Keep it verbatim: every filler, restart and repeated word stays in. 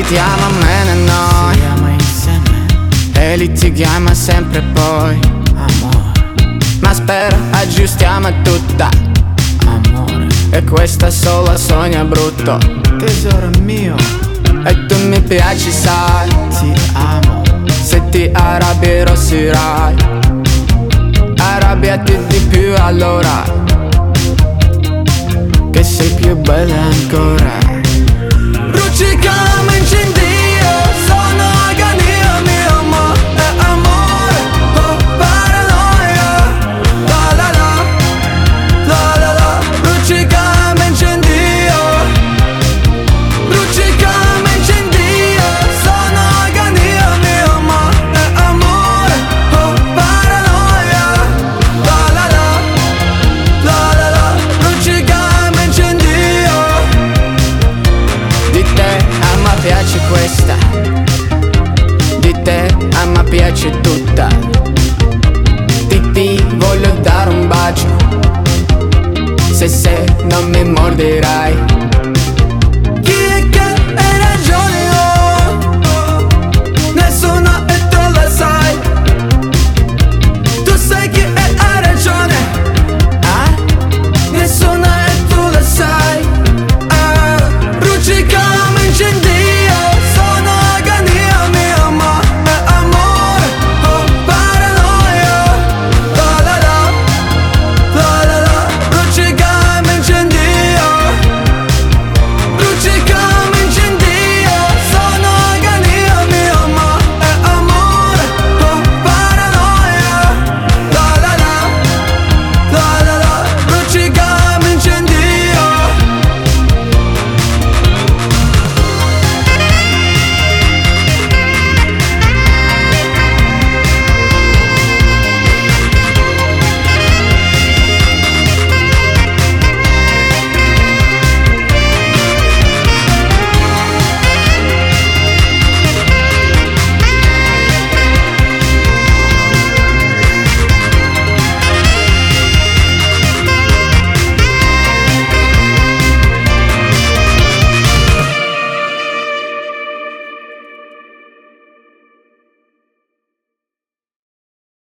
sentiamo a me e noi, siamo insieme, e litighiamo sempre poi. amore, Ma spera, aggiustiamo tutta, amore, e questa sola sogna brutto. tesoro mio, E tu mi piaci sai, ti amo, se ti arrabbi rossirai. Arrabbiati di più allora, che sei più bella ancora. Bruci come incendio, sono agonia, mio amore, è amore, oh paranoia. La la la, la la la. Bruci come incendio, bruci come incendio, sono agonia, mio amore, è amore, oh paranoia. La la la, la la la. Bruci come incendio. Di te a me piace questa, di te a me piace tutta. Di ti voglio dare un bacio, se se non mi morderai.